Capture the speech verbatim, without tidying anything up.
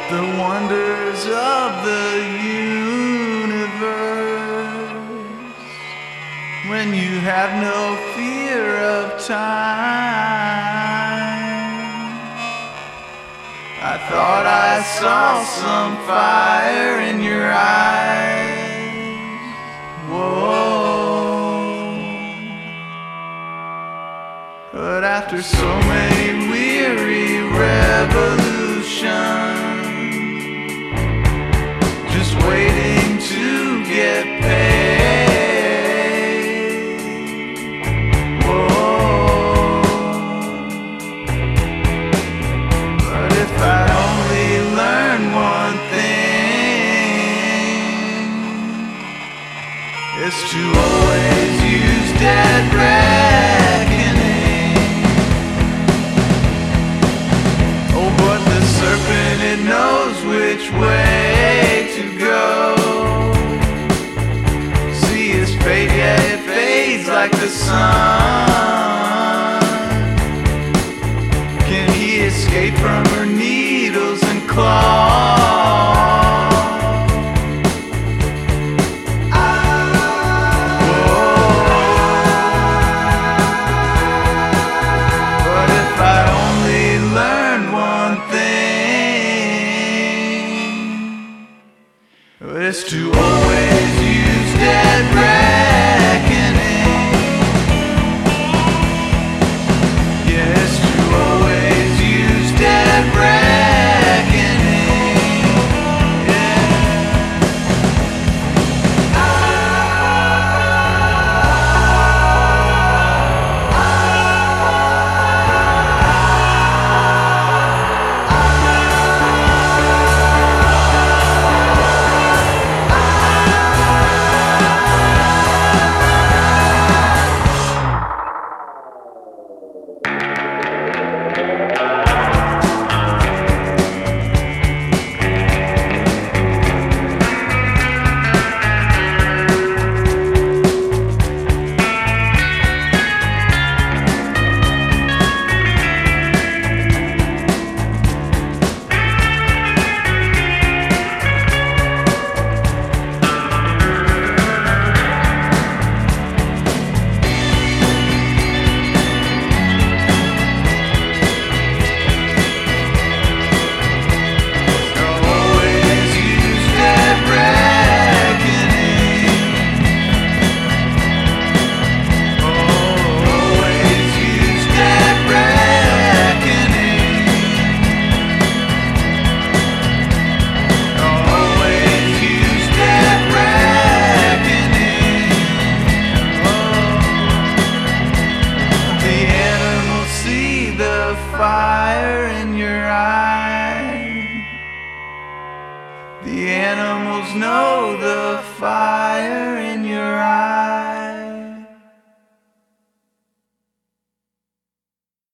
the wonders of the universe, when you have no fear of time. I thought I saw some fire in your eyes. Whoa. But after so many weary revolutions, just waiting to get paid. Whoa. But if I only learn one thing, it's to always use dead reckoning. Oh, but the serpent, it knows which way to go. See his fate, yeah, it fades like the sun. Can he escape from her needles and claws? It's to always use dead reckoning. Yeah, it's to always use dead reckoning. Yeah. Fire in your eye. The animals know the fire.